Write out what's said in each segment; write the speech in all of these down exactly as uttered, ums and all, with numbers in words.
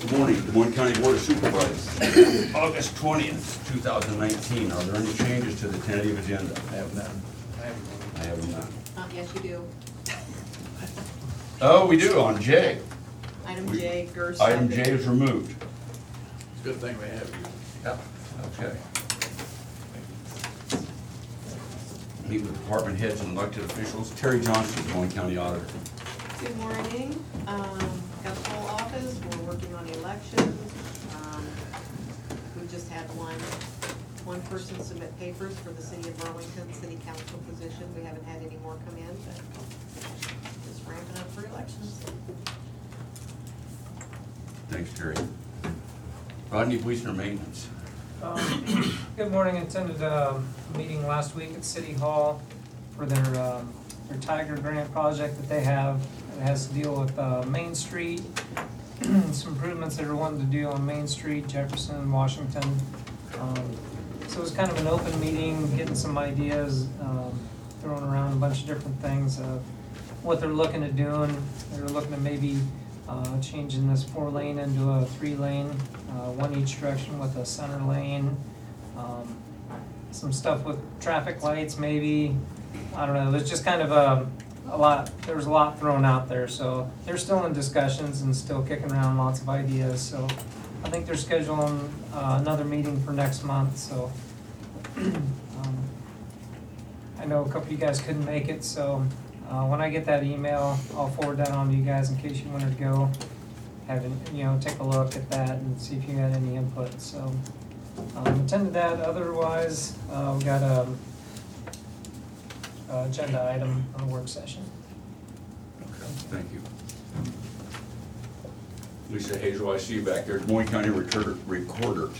Good morning, Des Moines County Board of Supervisors, August twentieth, two thousand nineteen. Are there any changes to the tentative agenda? I have none. I have none. I have none. Uh, yes, you do. Oh, we do on J. Item We- J, Gerst. Item J is removed. It's a good thing we have you. Yeah. Okay. Meet with department heads and elected officials. Terry Johnson, Des Moines County Auditor. Good morning. Um, got the whole office. We're working on elections. Um, we just had one, one person submit papers for the city of Burlington city council position. We haven't had any more come in, but just ramping up for elections. Thanks, Terry. Rodney Wiesner, Maintenance. Um, Good morning. Attended a meeting last week at City Hall for their, um, their Tiger Grant project that they have. It has to deal with uh, Main Street, some improvements that are wanting to do on Main Street, Jefferson, Washington. Um, So it was kind of an open meeting, getting some ideas, um, throwing around a bunch of different things of what they're looking at doing. They're looking at maybe uh, changing this four lane into a three lane, uh, one each direction with a center lane. Um, some stuff with traffic lights maybe. I don't know, there's just kind of a, a lot, there was a lot thrown out there. So they're still in discussions and still kicking around lots of ideas. So I think they're scheduling uh, another meeting for next month, so. um, I know a couple of you guys couldn't make it, so uh, when I get that email, I'll forward that on to you guys in case you wanted to go. Have it, you know, take a look at that and see if you had any input, so. Um, attended that, otherwise, uh, we got a, a agenda item on the work session. Okay, thank you. Lisa Hazel, I see you back there, Des Moines County Recorder. Recorder.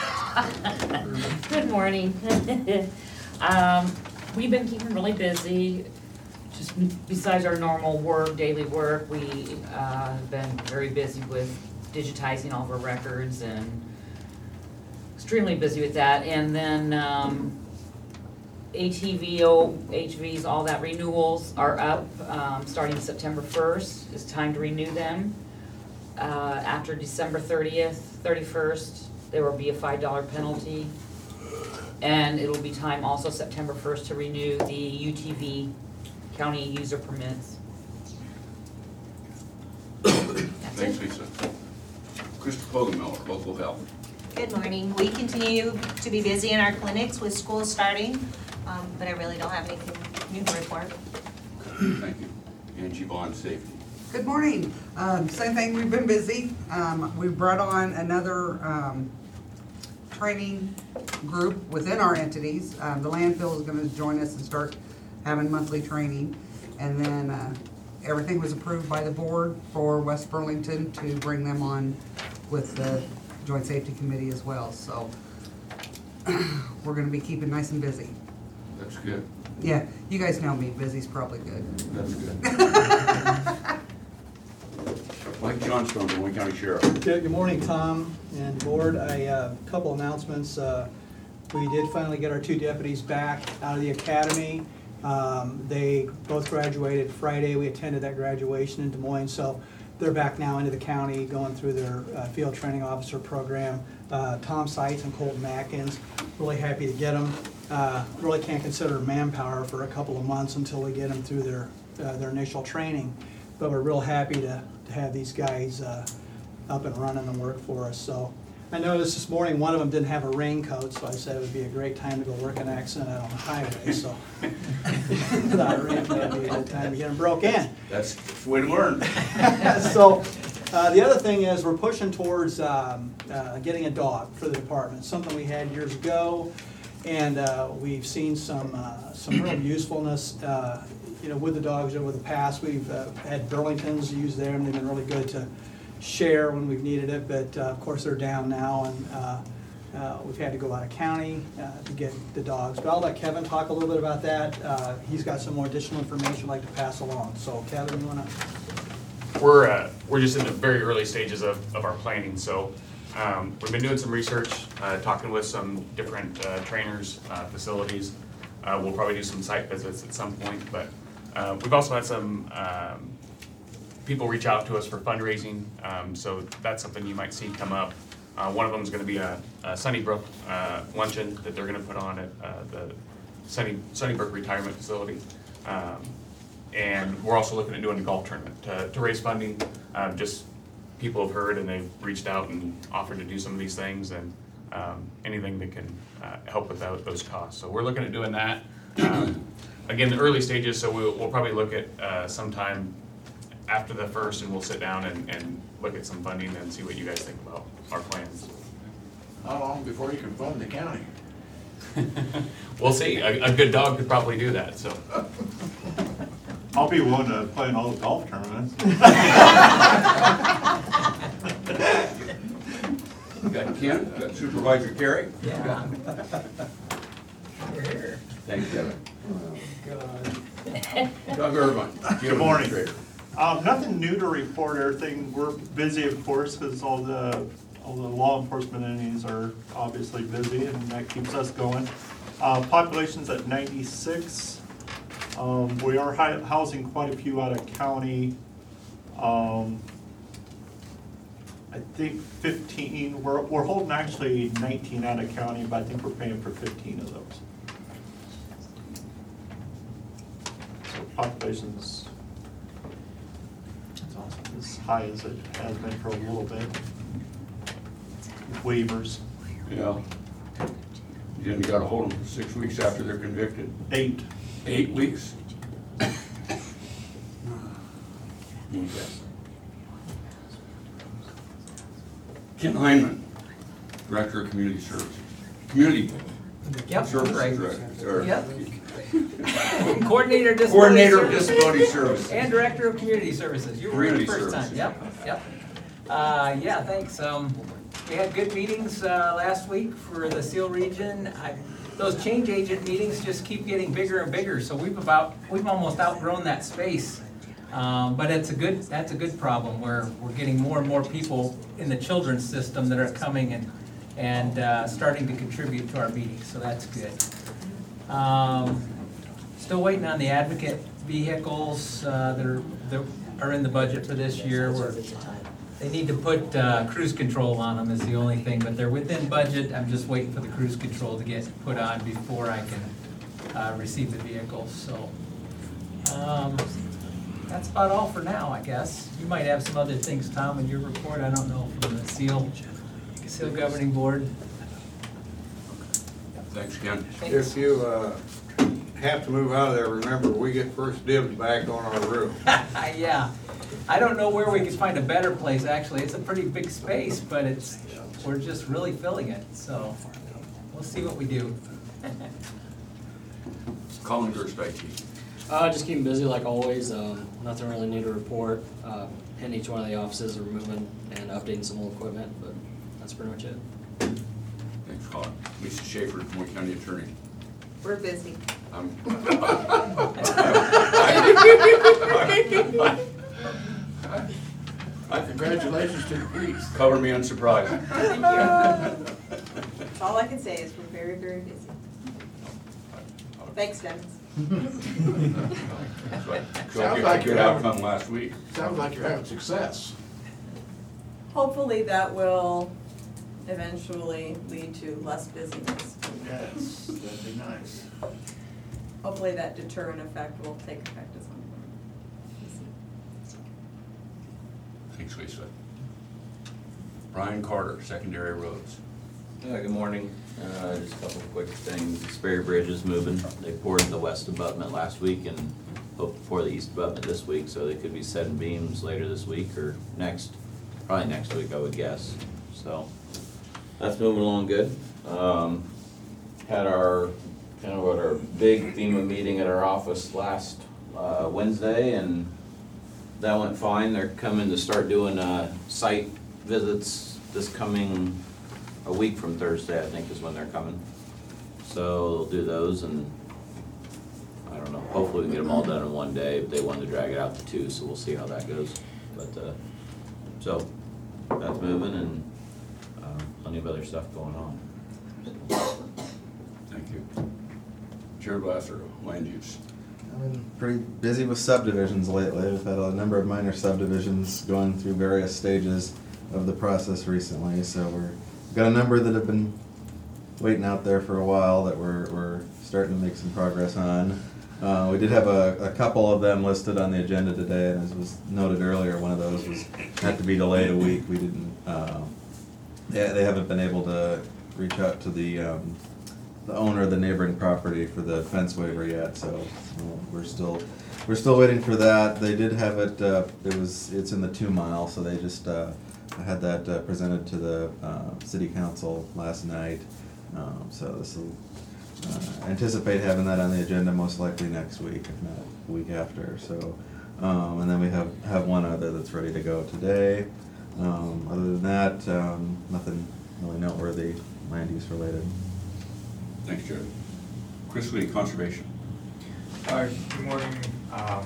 Good morning. um, we've been keeping really busy. Just besides our normal work, daily work, we uh, have been very busy with digitizing all of our records and extremely busy with that. And then um, A T V O, H Vs, all that renewals are up um, starting September first. It's time to renew them. Uh, after December thirtieth, thirty-first, there will be a five dollar penalty. And it'll be time also September first to renew the U T V county user permits. Thanks, Lisa. Christopher Hogenmiller, Local Health. Good morning. We continue to be busy in our clinics with school starting, um, but I really don't have anything new to report. Thank you. Angie Bond, Safety. Good morning. Um, same thing, we've been busy. Um, we brought on another, um, training group within our entities. Um, the landfill is gonna join us and start having monthly training. And then, uh, everything was approved by the board for West Burlington to bring them on with the Joint Safety Committee as well. So, we're gonna be keeping nice and busy. That's good. Yeah, you guys know me, busy's probably good. That's good. Mike Johnstone, Des Moines County Sheriff. Good, good morning, Tom and board. A uh, couple announcements. Uh, we did finally get our two deputies back out of the academy. Um, they both graduated Friday. We attended that graduation in Des Moines, so they're back now into the county, going through their uh, field training officer program. Uh, Tom Seitz and Colton Atkins, really happy to get them. Uh, really can't consider manpower for a couple of months until we get them through their uh, their initial training, but we're real happy to, to have these guys uh, up and running and work for us. So I noticed this morning one of them didn't have a raincoat, so I said it would be a great time to go work an accident out on the highway. So without rain, that'd be a good time to get them broke in. That's the way to learn. So uh, the other thing is we're pushing towards um, uh, getting a dog for the department, something we had years ago, and uh, we've seen some uh, some real usefulness uh, you know, with the dogs over the past. We've uh, had Burlingtons use them. They've been really good to share when we've needed it, but uh, of course they're down now, and uh, uh, we've had to go out of county uh, to get the dogs. But I'll let Kevin talk a little bit about that. Uh, he's got some more additional information I'd like to pass along. So Kevin, you want to? We're uh, we're just in the very early stages of, of our planning. So um, we've been doing some research, uh, talking with some different uh, trainers, uh, facilities. Uh, we'll probably do some site visits at some point, but uh, we've also had some um, people reach out to us for fundraising, um, so that's something you might see come up. Uh, one of them is gonna be a, a Sunnybrook, uh, luncheon that they're gonna put on at, uh, the Sunny, Sunnybrook Retirement Facility. Um, and we're also looking at doing a golf tournament to, to raise funding. Um, just people have heard and they've reached out and offered to do some of these things, and, um, anything that can, uh, help with those, those costs. So we're looking at doing that. Um, again, the early stages, so we'll, we'll probably look at, uh, sometime after the first, and we'll sit down and, and look at some funding and see what you guys think about our plans. How long before you can fund the county? We'll see. A, a good dog could probably do that, so. I'll be willing to play in all the golf tournaments. Got Ken, got Supervisor Carey. Yeah. Thanks, Kevin. God. Doug Irvine. Good morning. Administrator. Um, nothing new to report. Everything, we're busy, of course, because all the, all the law enforcement entities are obviously busy, and that keeps us going. Uh, population's at ninety-six. Um, we are hi- housing quite a few out of county. Um, I think fifteen, we're, we're holding actually nineteen out of county, but I think we're paying for fifteen of those. So population's as high as it has been for a little bit. Waivers, Yeah. You gotta hold them for six weeks after they're convicted. eight. Eight weeks? Okay. Ken Heineman, Director of Community Services. Community Yep, Services right. Director. or- Yep. Coordinator Disability Coordinator of Services. Disability Services. And Director of Community Services. You were here the Community first time. Services. Yep, yep. Uh, yeah, thanks. Um, we had good meetings, uh, last week for the Seal region. I, those change agent meetings just keep getting bigger and bigger, so we've about, we've almost outgrown that space. Um, but it's a good, that's a good problem, where we're getting more and more people in the children's system that are coming and, and, uh, starting to contribute to our meetings, so that's good. Um, Still waiting on the advocate vehicles, uh, that are, that are in the budget for this year. We're, they need to put, uh, cruise control on them is the only thing, but they're within budget. I'm just waiting for the cruise control to get put on before I can, uh, receive the vehicles, so. Um, that's about all for now, I guess. You might have some other things, Tom, in your report, I don't know, from the SEAL, SEAL Governing Board. Thanks, Ken. If you, uh, have to move out of there, remember, we get first dibs back on our roof. Yeah, I don't know where we could find a better place, actually. It's a pretty big space, but it's, we're just really filling it, so we'll see what we do. Colin Gerst, I T. Uh, just keeping busy like always. Um, nothing really new to report. Uh, in each one of the offices, we're moving and updating some old equipment, but that's pretty much it. Thanks, Colin. Lisa Schaefer, Des Moines County Attorney. We're busy. Um, My congratulations to the police. Cover me unsurprised. Thank you. That's all I can say is we're very, very busy. Thanks, Dennis. So I- so I Sounds get like a you're good having- outcome last week. Sounds like you're having success. Hopefully that will eventually lead to less busyness. Yes, that'd be nice. Hopefully that deterrent effect will take effect at some point. Thanks, Lisa. Brian Carter, Secondary Roads. Uh, good morning. Uh, just a couple of quick things. Sperry Bridge is moving. They poured the west abutment last week and hope to pour the east abutment this week, so they could be setting beams later this week or next, probably next week, I would guess. So that's moving along good. Um, had our, kind of our big FEMA meeting at our office last, uh, Wednesday, and that went fine. They're coming to start doing, uh, site visits this coming, a week from Thursday, I think, is when they're coming. So they'll do those, and I don't know, hopefully we can get them all done in one day. They wanted to drag it out to two, so we'll see how that goes. But, uh, so, that's moving, and, uh, plenty of other stuff going on. Thank you. Jared Lasser, Land Use. I've been pretty busy with subdivisions lately. We've had a number of minor subdivisions going through various stages of the process recently, so we're, we've got a number that have been waiting out there for a while that we're, we're starting to make some progress on. Uh, we did have a, a couple of them listed on the agenda today, and as was noted earlier, one of those was, had to be delayed a week. We didn't, uh, they, they haven't been able to reach out to the, um, the owner of the neighboring property for the fence waiver yet, so uh, we're still, we're still waiting for that. They did have it, uh, it was, it's in the two mile, so they just, uh, had that uh, presented to the, uh, city council last night. Um, so this will, uh, anticipate having that on the agenda most likely next week, if not the week after, so. Um, and then we have, have one other that's ready to go today. Um, other than that, um, nothing really noteworthy land use related. Thanks, Jared. Chris Lee, Conservation. Uh, Good morning. Um,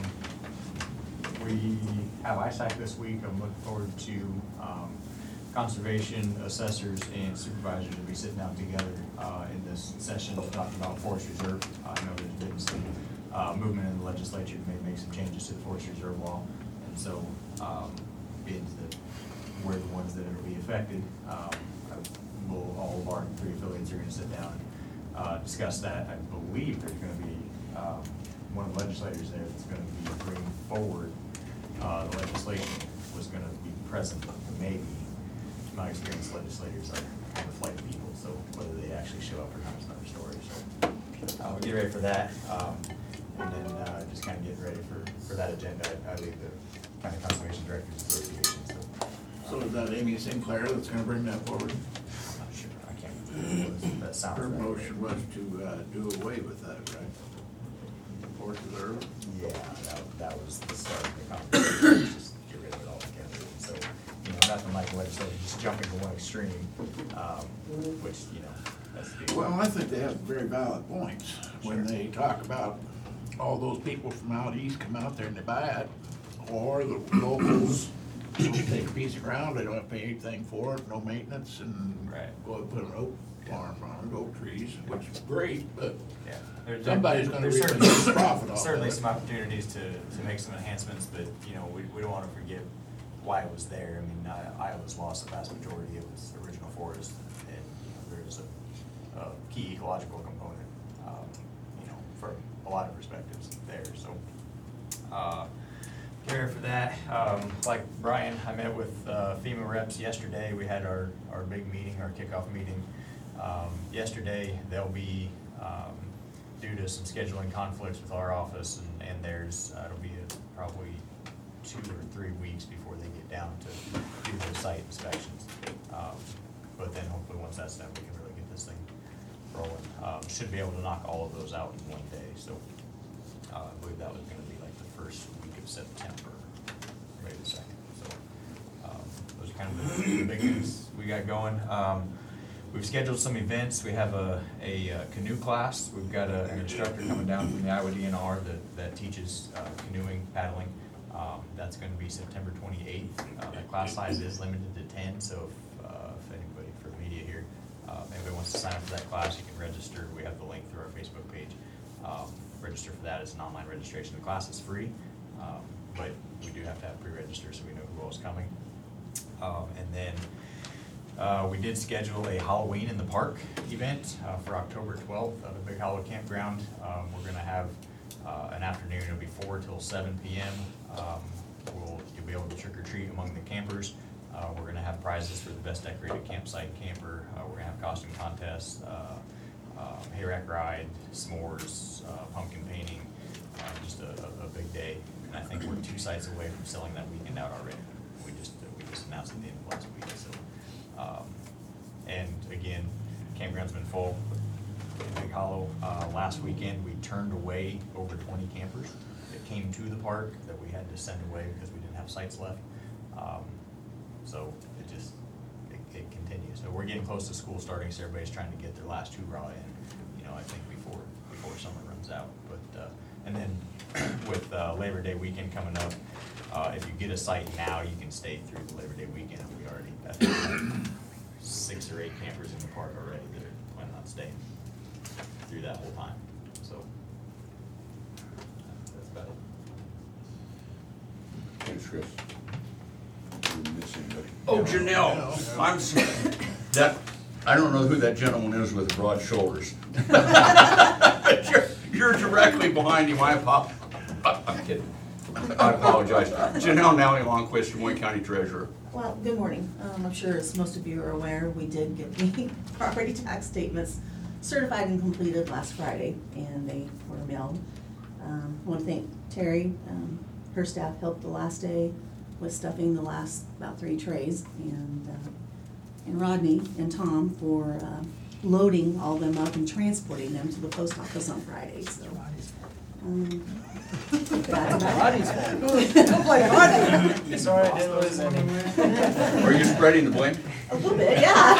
We have I SAC this week. I'm looking forward to um, conservation assessors and supervisors to be sitting down together uh, in this session to talk about forest reserve. I know there's been some uh, movement in the legislature to maybe make some changes to the forest reserve law. And so um, being that we're the ones that will be affected, um, I will, all of our three affiliates are going to sit down and uh, discuss that. I believe there's going to be um, one of the legislators there that's going to be bringing forward uh, the legislation was going to be present, maybe. In my experience, legislators are kind of flight people, so whether they actually show up or not is another story. So uh, we'll get ready for that, um, and then uh, just kind of get ready for, for that agenda. I, I lead the County Conservation Directors Association. So, so is that Amy Sinclair that's going to bring that forward? I'm not sure. I can't remember. That sounds Her right. motion was to uh, do away with that, right? Forest reserve? Yeah, that, that was the start of the conversation, just get rid of it altogether. So, you know, nothing like legislature just jumping to one extreme, um, which, you know, that's the. Well, I think they have very valid points when they talk about all those people from out east come out there and they buy it, or the locals take a piece of ground, they don't have to pay anything for it, no maintenance, and Right. go and put an oak farm on it, oak trees, which is great, but Yeah. There- there- somebody's gonna there's reap certainly- a profit off of Certainly it. some opportunities to, to make some enhancements, but, you know, we, we don't wanna forget why it was there. I mean, I- Iowa's lost the vast majority of its original forest, and, you know, there's a, a key ecological component, um, you know, for a lot of perspectives there, so. Uh, Care for that. Um, like Brian, I met with uh, FEMA reps yesterday. We had our, our big meeting, our kickoff meeting um, yesterday. They'll be, um, due to some scheduling conflicts with our office and, and theirs, uh, it'll be a, probably two or three weeks before they get down to do those site inspections. Um, but then hopefully once that's done, we can really get this thing rolling. Um, should be able to knock all of those out in one day. So uh, I believe that was going to be like the first week of September, maybe the second. So um, those are kind of the, the big things we got going. Um, we've scheduled some events. We have a, a, uh canoe class. We've got a, an instructor coming down from the Iowa D N R that, that teaches uh, canoeing, paddling. Um, that's going to be September twenty-eighth. Uh, that class size is limited to ten, so if, uh, if anybody for media here, uh, if anybody wants to sign up for that class, you can register. We have the link through our Facebook page. Um, register for that. It's an online registration. The class is free, um, but we do have to have pre-register so we know who all's coming. Um, and then uh, we did schedule a Halloween in the Park event uh, for October twelfth at the Big Hollow Campground. Um, we're going to have uh, an afternoon. It'll be four till seven p m Um, we'll, you'll be able to trick or treat among the campers. Uh, we're going to have prizes for the best decorated campsite camper. Uh, we're going to have costume contests. Uh, Um, hayrack ride, s'mores, uh, pumpkin painting, uh, just a, a, a big day. And I think we're two sites away from selling that weekend out already. We just uh, we just announced at the end of last week. So, um, and again, campground's been full. In Big Hollow, uh, last weekend we turned away over twenty campers that came to the park that we had to send away because we didn't have sites left. Um, so it just it continues. So we're getting close to school starting, so everybody's trying to get their last hoorah in, you know, I think before before summer runs out. But uh, and then with uh, Labor Day weekend coming up, uh, if you get a site now, you can stay through the Labor Day weekend. We already I think we have six or eight campers in the park already that are planning on staying through that whole time. So names, Chris? Oh, Janelle, I'm sorry. That, I don't know who that gentleman is with broad shoulders. You're- You're directly behind him, I apo, I'm kidding. I apologize. Janelle Nally Longquist, Des Moines County Treasurer. Well, good morning. Um, I'm sure as most of you are aware, we did get the property tax statements certified and completed last Friday, and they were mailed. Um, I want to thank Terry. Um, her staff helped the last day with stuffing the last about three trays, and, uh, and Rodney and Tom for, uh, loading all them up and transporting them to the post office on Friday, so. um, That's Rodney's fault. Sorry, I didn't lose any. Are you spreading the blame? A little bit,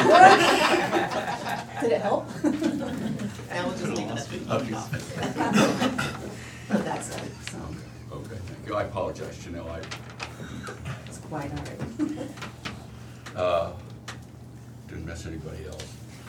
yeah. Did it help? Now we'll just leave it at Okay. But that's it, so Okay, thank you. I apologize, Janelle. I, it's quite all right. uh, didn't miss anybody else.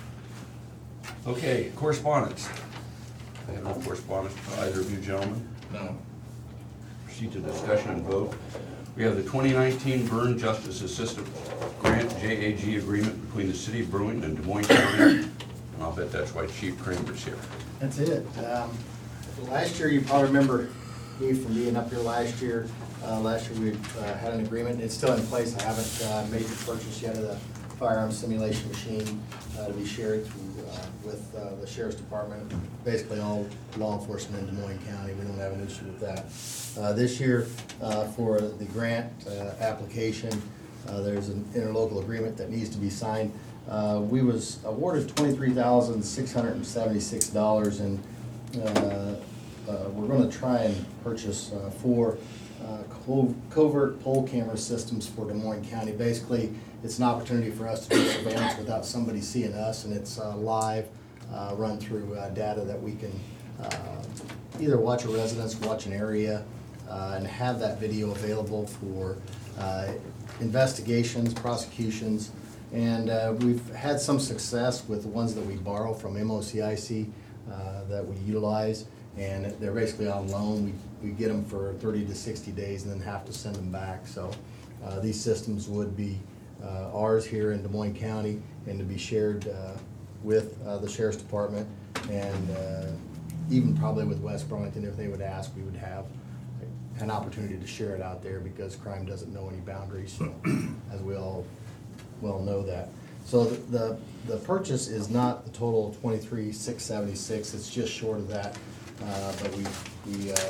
Okay, correspondence. I have no correspondence for either of you gentlemen. No. Proceed to discussion and vote. We have the twenty nineteen Burn Justice Assistant Grant J A G agreement between the City of Burlington and Des Moines County. And I'll bet that's why Chief Kramer's here. That's it. Um, Last year, you probably remember me from being up here last year. Uh, Last year, we uh, had an agreement. It's still in place. I haven't uh, made the purchase yet of the firearm simulation machine uh, to be shared through uh, with uh, the Sheriff's Department. Basically, all law enforcement in Des Moines County. We don't have an issue with that. Uh, This year, uh, for the grant uh, application, uh, there's an interlocal agreement that needs to be signed. Uh, We was awarded twenty-three thousand six hundred seventy-six dollars, and uh, uh, we're gonna try and purchase uh, four uh, co- covert pole camera systems for Des Moines County. Basically, it's an opportunity for us to do surveillance without somebody seeing us, and it's uh, live, uh, run through uh, data that we can uh, either watch a residence, watch an area, uh, and have that video available for uh, investigations, prosecutions. And uh, we've had some success with the ones that we borrow from M O C I C uh, that we utilize, and they're basically on loan. We, we get them for thirty to sixty days and then have to send them back. So uh, these systems would be uh, ours here in Des Moines County and to be shared uh, with uh, the Sheriff's Department, and uh, even probably with West Burlington. If they would ask, we would have an opportunity to share it out there because crime doesn't know any boundaries, so, as we all well know that. So the, the, the purchase is not the total twenty-three six seventy-six, it's just short of that. Uh, but we, we, uh,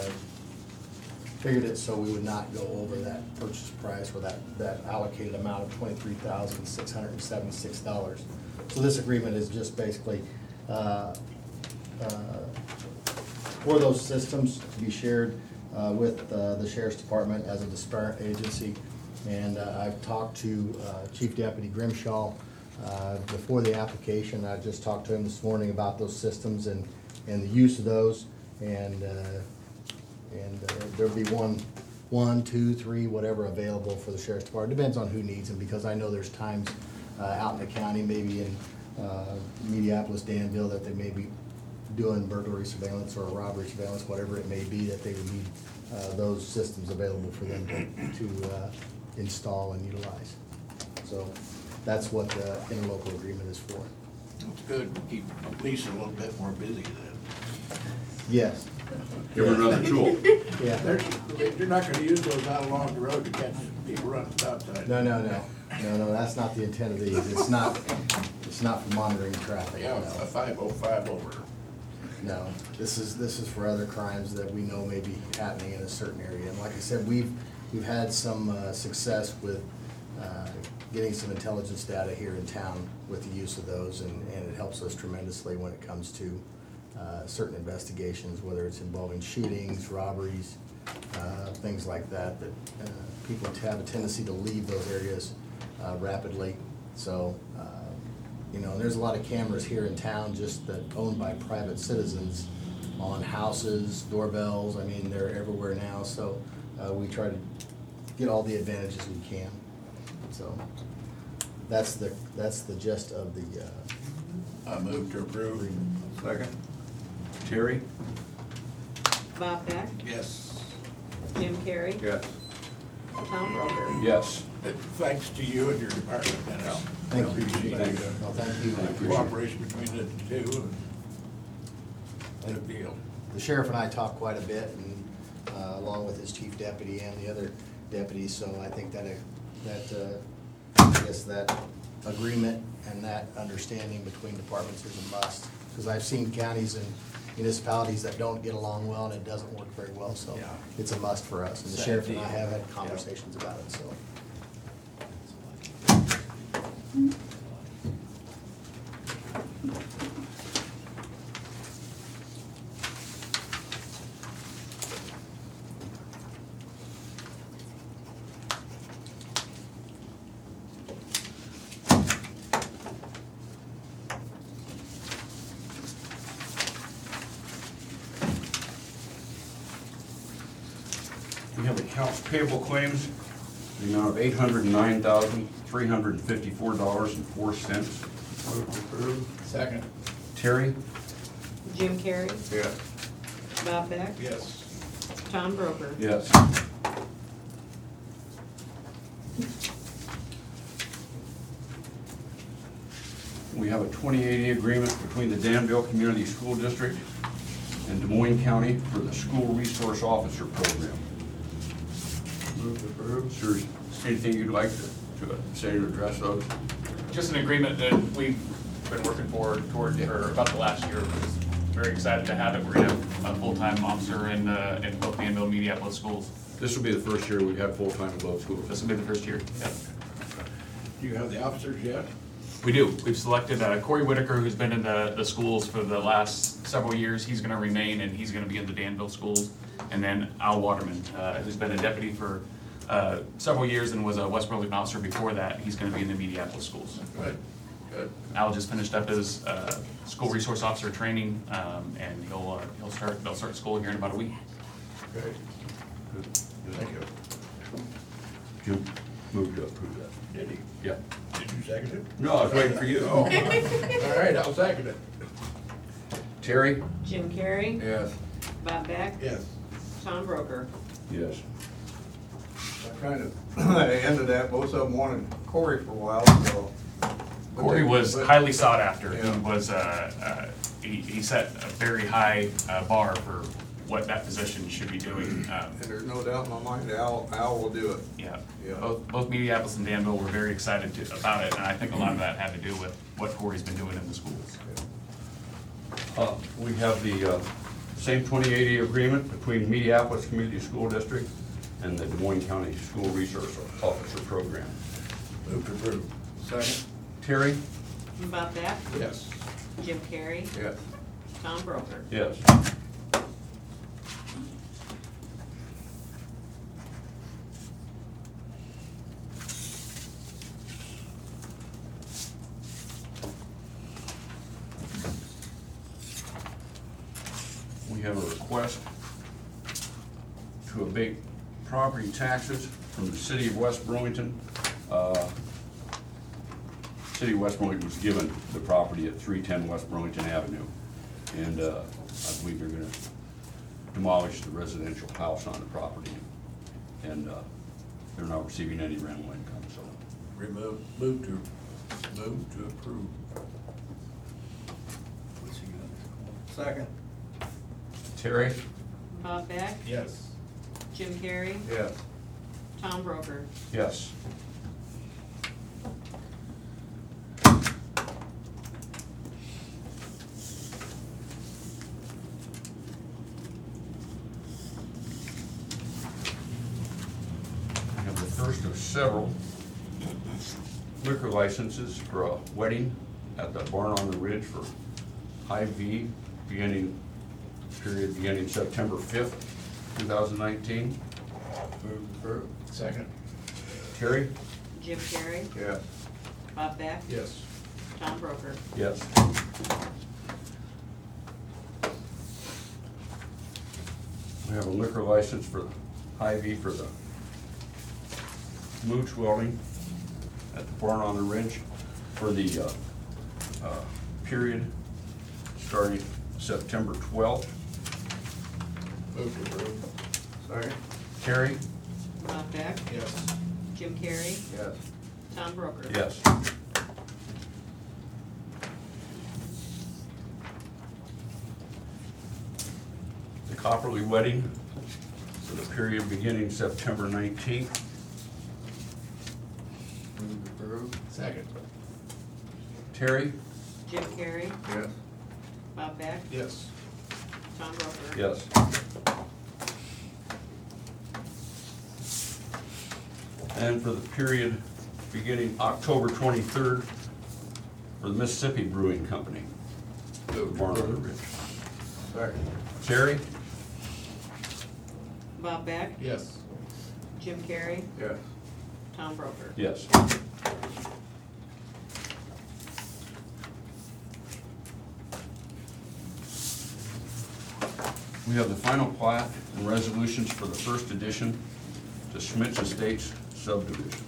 figured it so we would not go over that purchase price or that, that allocated amount of twenty-three thousand six hundred seventy-six dollars. So this agreement is just basically, uh, uh, for those systems to be shared, uh, with, uh, the Sheriff's Department as a disparate agency. And uh, I've talked to uh, Chief Deputy Grimshaw uh, before the application. I just talked to him this morning about those systems and, and the use of those. And uh, and uh, there'll be one, one, two, three, whatever available for the Sheriff's Department. Depends on who needs them, because I know there's times uh, out in the county, maybe in uh, Mediapolis, Danville, that they may be doing burglary surveillance or robbery surveillance, whatever it may be, that they would need uh, those systems available for them to, to uh, install and utilize. So that's what the interlocal agreement is for. It's good, keep Lisa a little bit more busy then. Yes. Give her another tool. Yeah. They're, you're not gonna use those out along the road to catch people running stop signs. No, no, no, no, no, that's not the intent of these. It's not, it's not for monitoring traffic, Yeah, no. a five oh five over. No, this is, this is for other crimes that we know may be happening in a certain area. And like I said, we've, we've had some uh, success with uh, getting some intelligence data here in town with the use of those, and, and it helps us tremendously when it comes to uh, certain investigations, whether it's involving shootings, robberies, uh, things like that, that uh, people have a tendency to leave those areas uh, rapidly. So, uh, you know, there's a lot of cameras here in town just that owned by private citizens on houses, doorbells. I mean, they're everywhere now, so uh, we try to get all the advantages we can. So that's the, that's the gist of the, uh, I move to approve. Second. Terry? Bob Beck, Yes. Jim Carrey, Yes. Tom Broker. Yes. Thanks to you and your department, Dennis. Thank you. Appreciate Thank the you. Well, thank you. the cooperation between the two. and Good deal. The sheriff and I talked quite a bit, and uh, along with his chief deputy and the other deputies, so I think that, uh, that, uh, I guess that agreement and that understanding between departments is a must. Because I've seen counties and municipalities that don't get along well, and it doesn't work very well, so Yeah. it's a must for us. And the sheriff and I have had conversations about it, so. We have accounts payable claims, the amount of eight hundred and nine thousand, three hundred and fifty-four dollars and four cents. Move to approve. Second. Terry? Jim Carrey. Yes. Bob Beck. Yes. Tom Broker. Yes. We have a twenty eighty agreement between the Danville Community School District and Des Moines County for the School Resource Officer Program. Move to approve. Is there anything you'd like to, to say to address those? Just an agreement that we've been working for toward, or about the last year. We're just very excited to have it. We're gonna have a full-time officer in, uh, in both Danville and Minneapolis schools. This will be the first year we've had full-time in both schools. This will be the first year, yep. Do you have the officers yet? We do. We've selected uh, Corey Whitaker, who's been in the, the schools for the last several years. He's gonna remain, and he's gonna be in the Danville schools. And then Al Waterman, uh, who's been a deputy for uh, several years and was a West Burlington officer before that. He's gonna be in the Minneapolis schools. Good, good. Al just finished up his uh, school resource officer training, um, and he'll, uh, he'll start, they'll start school here in about a week. Great. Good. Thank you. Jim, move to approve that. Did he? Yeah. Did you second it? No, I was waiting for you. Oh. All right, I'll second it. Terry? Jim Carrey. Yes. Bob Beck. Yes. Tom Broker. Yes. I kind of, at the end of that, both of them wanted Corey for a while, so. Corey was But- highly sought after. He Yeah. was, uh, uh, he, he set a very high uh, bar for what that position should be doing. Um, And there's no doubt in my mind, Al, Al will do it. Yeah, Yeah. both, both Minneapolis and Danville were very excited to, about it, and I think a lot of that had to do with what Corey's been doing in the schools. Uh, We have the uh, same twenty eighty agreement between Minneapolis Community School District and the Des Moines County School Resource Officer Program. Move to approve. Second. Terry? Bob Beck. Yes. Jim Carrey. Yes. Tom Broker. Yes. We have a request to abate property taxes from the city of West Burlington. Uh, City of West Burlington was given the property at three ten West Burlington Avenue. And uh, I believe they're gonna demolish the residential house on the property. And uh, they're not receiving any rental income, so. Remove, move to, move to approve. Second. Terry? Bob Beck. Yes. Jim Carrey. Yes. Tom Broker. Yes. We have the first of several liquor licenses for a wedding at the Barn on the Ridge for Hy-Vee, beginning, period beginning September fifth, two thousand nineteen. Move to approve. Second. Terry? Jim Carrey. Yes. Bob Beck. Yes. Tom Broker. Yes. We have a liquor license for Hy-Vee for the Mooch Welding at the Barn on the Ridge for the uh, uh, period starting September twelfth. Move to approve. Second. Terry? Bob Beck, Yes. Jim Carrey, Yes. Tom Broker. Yes. The Copperly wedding for the period beginning September nineteenth. Move to approve. Second. Terry? Jim Carrey, Yes. Bob Beck, Yes. Tom Broker. Yes. And for the period beginning October twenty-third for the Mississippi Brewing Company. Barn on the Ridge. Second. Terry? Bob Beck, Yes. Jim Carrey, Yes. Tom Broker. Yes. We have the final plat and resolutions for the first edition to Schmitz Estates subdivision.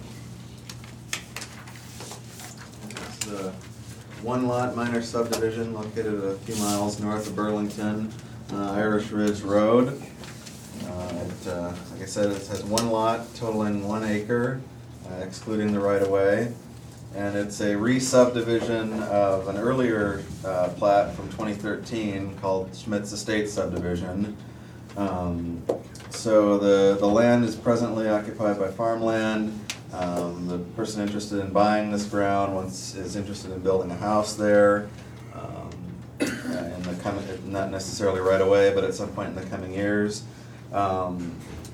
It's the one lot minor subdivision located a few miles north of Burlington, uh, Irish Ridge Road. Uh, it, uh, like I said, it has one lot totaling one acre, uh, excluding the right-of-way. And it's a re-subdivision of an earlier uh, plat from twenty thirteen called Schmitz Estates subdivision. Um, so the, the land is presently occupied by farmland. Um, the person interested in buying this ground wants, is interested in building a house there. Um, in the coming, not necessarily right away, but at some point in the coming years. Um,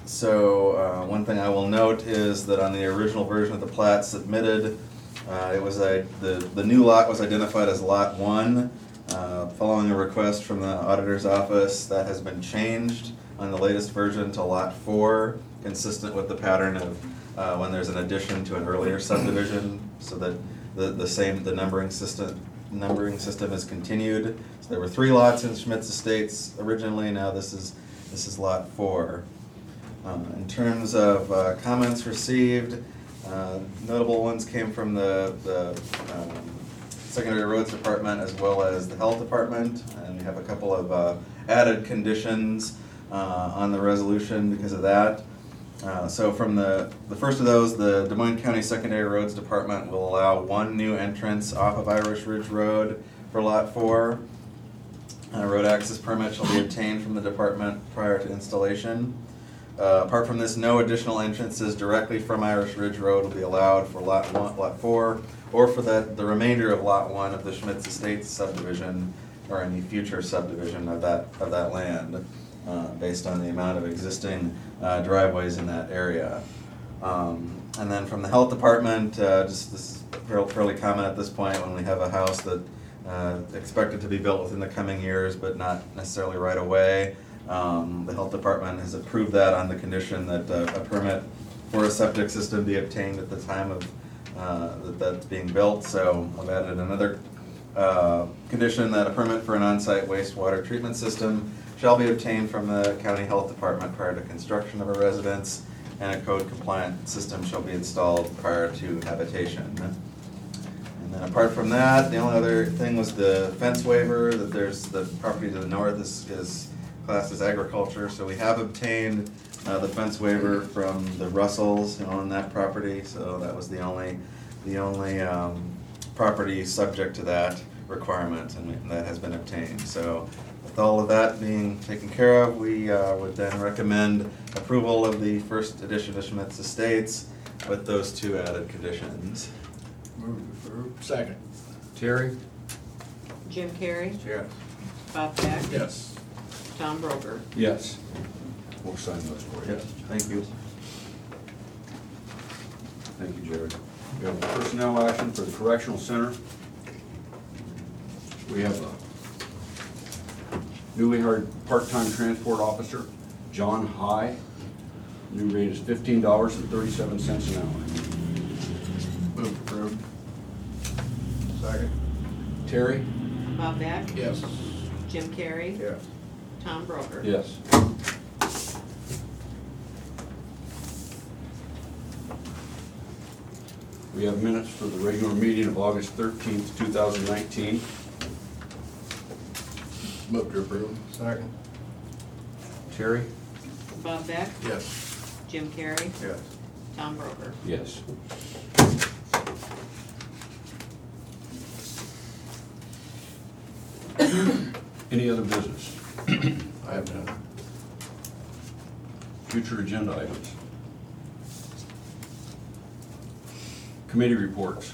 so uh, one thing I will note is that on the original version of the plat submitted, uh, it was a the the new lot was identified as lot one. Uh, following a request from the auditor's office, that has been changed on the latest version to lot four, consistent with the pattern of uh, when there's an addition to an earlier subdivision, so that the the same the numbering system numbering system is continued. So there were three lots in Schmitz Estates originally. Now this is this is lot four. Uh, in terms of uh, comments received, uh, notable ones came from the, the um, Secondary Roads Department as well as the Health Department, and we have a couple of uh, added conditions uh, on the resolution because of that. Uh, so from the, the first of those, the Des Moines County Secondary Roads Department will allow one new entrance off of Irish Ridge Road for Lot four. A road access permit shall be obtained from the department prior to installation. Uh, apart from this, no additional entrances directly from Irish Ridge Road will be allowed for Lot one, Lot four, or for that, the remainder of Lot one of the Schmitz Estates subdivision, or any future subdivision of that, of that land, uh, based on the amount of existing uh, driveways in that area. Um, and then from the Health Department, uh, just this is fairly, fairly common at this point when we have a house that uh, expected to be built within the coming years, but not necessarily right away. Um, the Health Department has approved that on the condition that uh, a permit for a septic system be obtained at the time of uh, that that's being built. So I've added another uh, condition that a permit for an on-site wastewater treatment system shall be obtained from the County Health Department prior to construction of a residence, and a code-compliant system shall be installed prior to habitation. And then apart from that, the only other thing was the fence waiver, that there's the property to the north is, is classed as agriculture, so we have obtained uh, the fence waiver from the Russells who own that property, so that was the only, the only um, property subject to that requirement, and we- and that has been obtained. So with all of that being taken care of, we uh, would then recommend approval of the first edition of Schmitz Estates with those two added conditions. Move to approve. Second. Terry? Jim Carrey, Yes. Bob Beck, Yes. Tom Broker. Yes. We'll sign those for you. Yes, thank you. Thank you, Jared. We have a personnel action for the correctional center. We have a newly hired part-time transport officer, John High. New rate is fifteen dollars and thirty-seven cents an hour. Move approved. Second. Terry? Bob Beck, Yes. Jim Carrey, Yes. Tom Broker. Yes. We have minutes for the regular meeting of August thirteenth, two thousand nineteen. Move to approve. Second. Terry? Bob Beck, Yes. Jim Carrey, Yes. Tom Broker. Yes. Any other business? I have none. Future agenda items. Committee reports.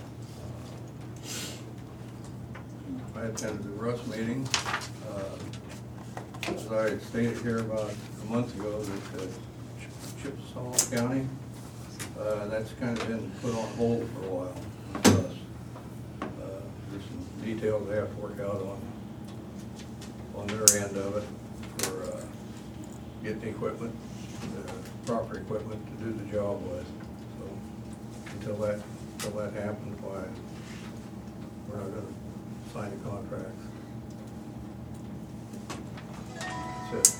I attended the Russ meeting. Uh, As I stated here about a month ago, that uh, Ch- Chippewa County, uh, that's kind of been put on hold for a while. Plus, uh, there's some details they have to work out on, on their end of it for uh, getting the equipment, the proper equipment to do the job with. So until that, until that happens, why, we're not gonna sign a contract. That's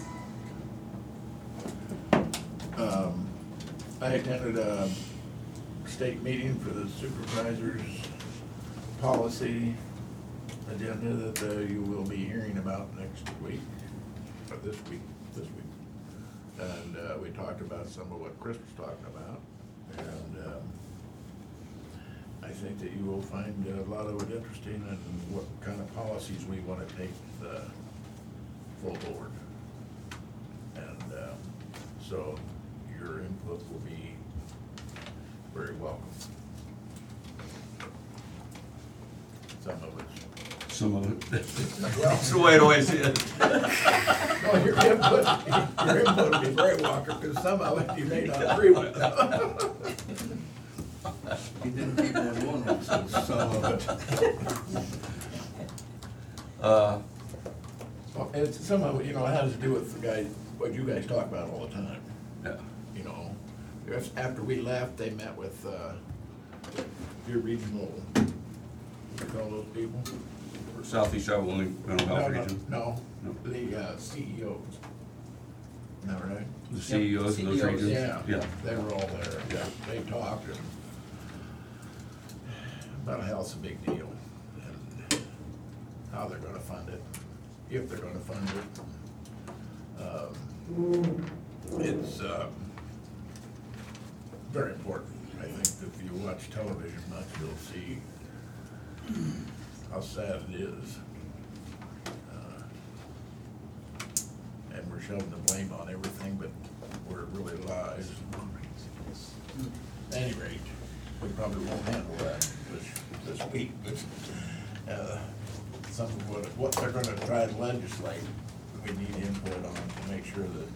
it. Um, I attended a state meeting for the supervisor's policy agenda that uh, you will be hearing about next week, or this week, this week. And uh, we talked about some of what Chris was talking about, and um, I think that you will find a lot of it interesting and what kind of policies we want to take uh, full board. And um, so your input will be very welcome. Some of it. Some of it. That's the way it always is. No, your input, your input will be very welcome, because some of it you may not agree with. He didn't keep on one, one said some of it. Uh, Well, It's, some of it, you know, it has to do with the guy, what you guys talk about all the time. Yeah. You know, if, after we left, they met with, uh, your regional, what do you call those people? For Southeast Iowa Mental Health No, no, Region. No, No. the, uh, C E Os. Isn't that right? The C E Os of those regions? Yeah, Yeah. they were all there. Yeah. They talked, and mental health's a big deal, and how they're gonna fund it, if they're gonna fund it. Um, It's, um, very important. I think if you watch television much, you'll see how sad it is. Uh, And we're shoving the blame on everything, but where it really lies. At any rate, we probably won't handle that this, this week, but, uh, some of what, what they're gonna try to legislate, we need input on to make sure that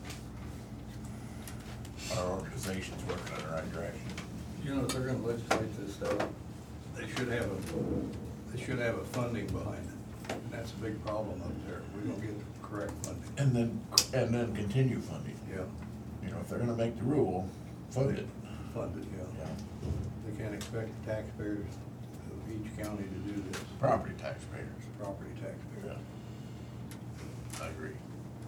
our organization's working in the right direction. You know, if they're gonna legislate this stuff, they should have a, they should have a funding behind it. And that's a big problem up there. We don't get the correct funding. And then, and then continue funding. Yeah, You know, if they're gonna make the rule, fund it. funded, yeah. Yeah. They can't expect the taxpayers of each county to do this, Property taxpayers. property taxpayers. Yeah. I agree.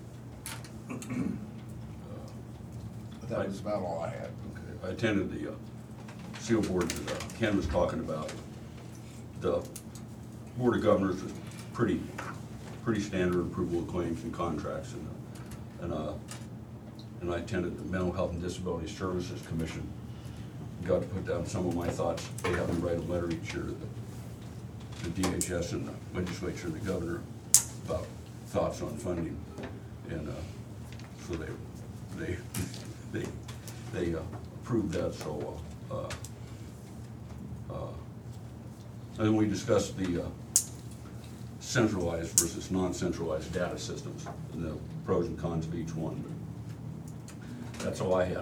But that was about all I had. Okay. I attended the uh, SEAL board that uh, Ken was talking about. The Board of Governors is pretty, pretty standard approval of claims and contracts, and, uh, and, uh, and I attended the Mental Health and Disability Services Commission. Got to put down some of my thoughts. They have me write a letter each year to the, the D H S and the legislature and the governor about thoughts on funding. And, uh, so they, they, they, they uh, approved that, so, uh, uh, uh, and then we discussed the, uh, centralized versus non-centralized data systems and the pros and cons of each one. That's all I had.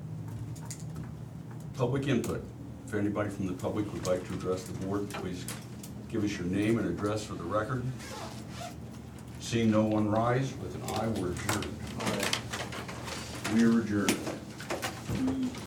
Public input. If anybody from the public would like to address the board, please give us your name and address for the record. Seeing no one rise, with an aye, we're adjourned. We are adjourned.